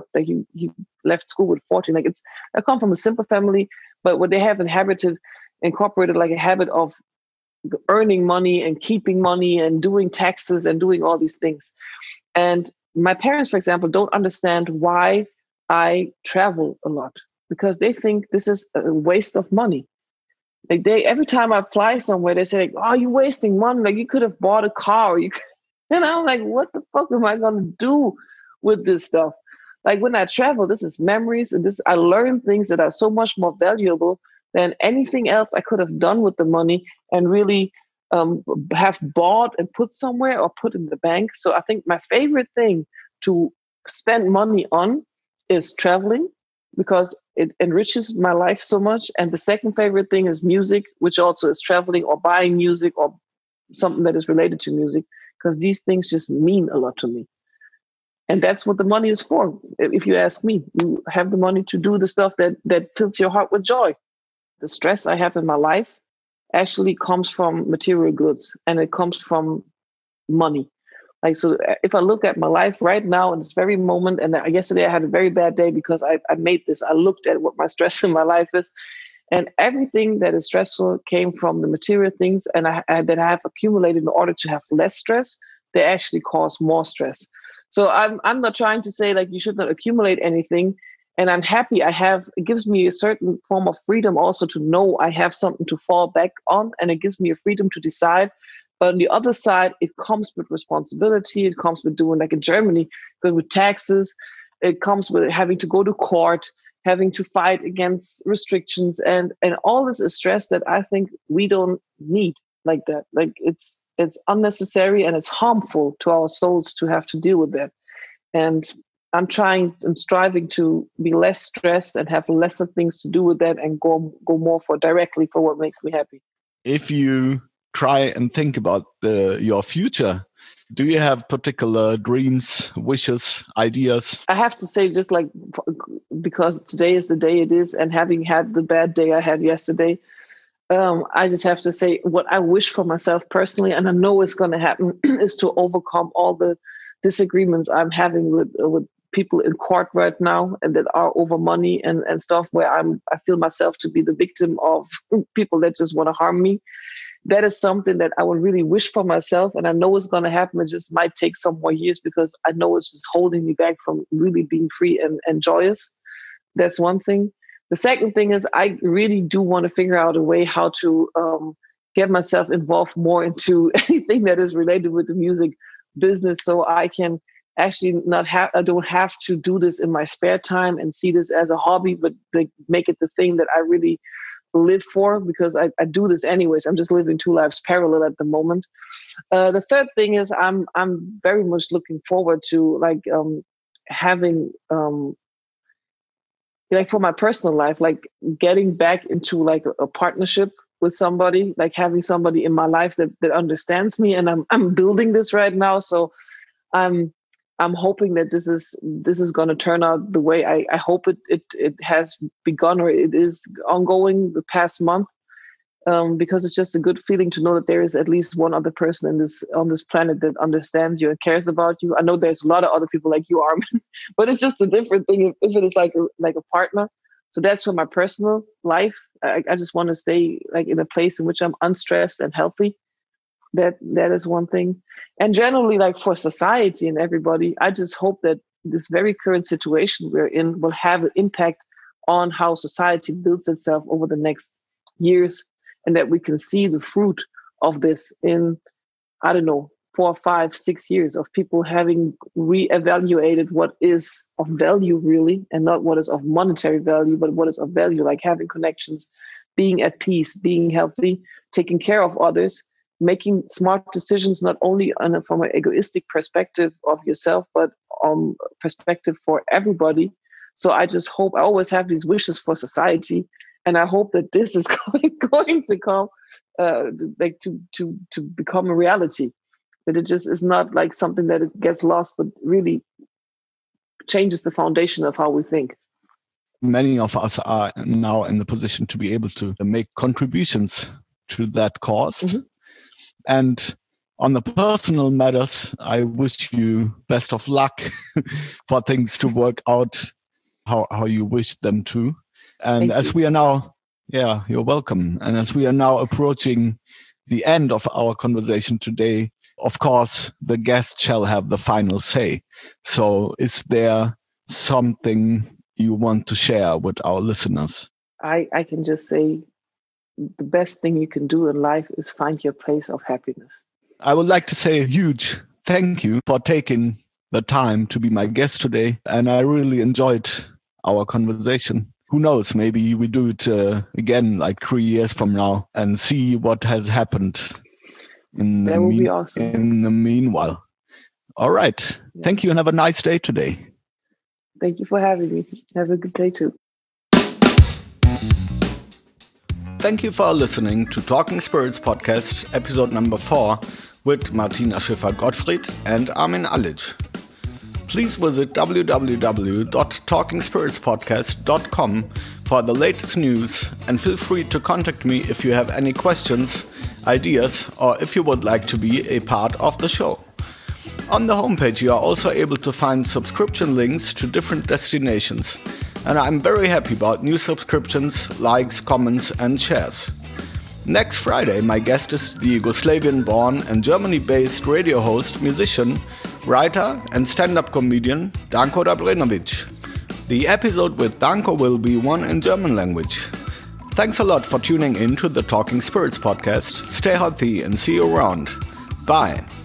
he left school with 14. I come from a simple family, but what they have incorporated like a habit of earning money and keeping money and doing taxes and doing all these things. And my parents, for example, don't understand why I travel a lot, because they think this is a waste of money. Like, every time I fly somewhere, they say, like, "Oh, you're wasting money. Like, you could have bought a car." And I'm like, what the fuck am I gonna do with this stuff? Like, when I travel, this is memories, and I learn things that are so much more valuable than anything else I could have done with the money and really have bought and put somewhere or put in the bank. So I think my favorite thing to spend money on is traveling, because it enriches my life so much. And the second favorite thing is music, which also is traveling or buying music or something that is related to music, because these things just mean a lot to me. And that's what the money is for. If you ask me, you have the money to do the stuff that fills your heart with joy. The stress I have in my life actually comes from material goods, and it comes from money. Like, so if I look at my life right now in this very moment, and yesterday I had a very bad day because I made this, I looked at what my stress in my life is, and everything that is stressful came from the material things, and that I have accumulated in order to have less stress. They actually cause more stress. So I'm not trying to say like you should not accumulate anything. And I'm happy it gives me a certain form of freedom also to know I have something to fall back on, and it gives me a freedom to decide. But on the other side, it comes with responsibility. It comes with doing, like in Germany, with taxes. It comes with having to go to court, having to fight against restrictions. And all this is stress that I think we don't need like that. Like, it's unnecessary, and it's harmful to our souls to have to deal with that. And I'm striving to be less stressed and have less of things to do with that, and go more directly for what makes me happy. If you try and think about your future, do you have particular dreams, wishes, ideas? I have to say, just like, because today is the day it is, and having had the bad day I had yesterday, I just have to say what I wish for myself personally, and I know it's going to happen, is to overcome all the disagreements I'm having with people in court right now, and that are over money and stuff, where I feel myself to be the victim of people that just want to harm me. That is something that I would really wish for myself, and I know it's going to happen. It just might take some more years, because I know it's just holding me back from really being free and joyous. That's one thing. The second thing is, I really do want to figure out a way how to get myself involved more into anything that is related with the music business, so I can actually I don't have to do this in my spare time and see this as a hobby, but like, make it the thing that I really live for, because I do this anyways. I'm just living two lives parallel at the moment. The third thing is, I'm very much looking forward to having like, for my personal life, like getting back into like a partnership with somebody, like having somebody in my life that understands me. And I'm building this right now. So I'm hoping that this is going to turn out the way I hope it has begun, or it is ongoing the past month, because it's just a good feeling to know that there is at least one other person on this planet that understands you and cares about you. I know there's a lot of other people like you, Armin, but it's just a different thing if it is like a partner. So that's for my personal life. I just want to stay like in a place in which I'm unstressed and healthy. That is one thing. And generally, like, for society and everybody, I just hope that this very current situation we're in will have an impact on how society builds itself over the next years, and that we can see the fruit of this in, I don't know, 4, 5, 6 years of people having reevaluated what is of value really, and not what is of monetary value, but what is of value, like having connections, being at peace, being healthy, taking care of others, making smart decisions, not only from an egoistic perspective of yourself, but perspective for everybody. So I just hope, I always have these wishes for society, and I hope that this is going to come, like to become a reality. That it just is not like something that it gets lost, but really changes the foundation of how we think. Many of us are now in the position to be able to make contributions to that cause. Mm-hmm. And on the personal matters, I wish you best of luck for things to work out how you wish them to. And as we are now, you're welcome. And as we are now approaching the end of our conversation today, of course, the guest shall have the final say. So is there something you want to share with our listeners? I can just say the best thing you can do in life is find your place of happiness. I would like to say a huge thank you for taking the time to be my guest today. And I really enjoyed our conversation. Who knows, maybe we do it again like 3 years from now and see what has happened that would be awesome. In the meanwhile. All right. Yeah. Thank you and have a nice day today. Thank you for having me. Have a good day too. Thank you for listening to Talking Spirits Podcast, episode number 4 with Martina Schiffer-Gottfried and Armin Alic. Please visit www.talkingspiritspodcast.com for the latest news, and feel free to contact me if you have any questions, ideas, or if you would like to be a part of the show. On the homepage you are also able to find subscription links to different destinations, and I'm very happy about new subscriptions, likes, comments and shares. Next Friday my guest is the Yugoslavian-born and Germany-based radio host, musician, writer and stand-up comedian Danko Dobrenovic. The episode with Danko will be one in German language. Thanks a lot for tuning in to the Talking Spirits podcast. Stay healthy and see you around. Bye.